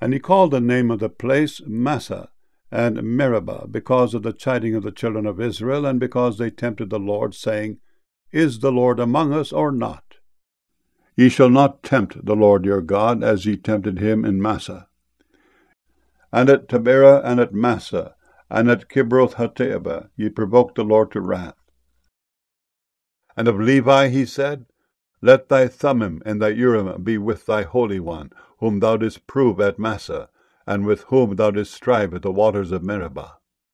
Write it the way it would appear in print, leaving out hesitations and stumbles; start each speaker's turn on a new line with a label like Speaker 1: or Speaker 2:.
Speaker 1: And he called the name of the place Massah and Meribah, because of the chiding of the children of Israel, and because they tempted the Lord, saying, Is the Lord among us or not? Ye shall not tempt the Lord your God, as ye tempted him in Massah. And at Taberah, and at Massah, and at Kibroth-hattaavah, ye provoked the Lord to wrath. And of Levi he said, Let thy Thummim and thy Urim be with thy Holy One, whom thou didst prove at Massah, and with whom thou didst strive at the waters of Meribah.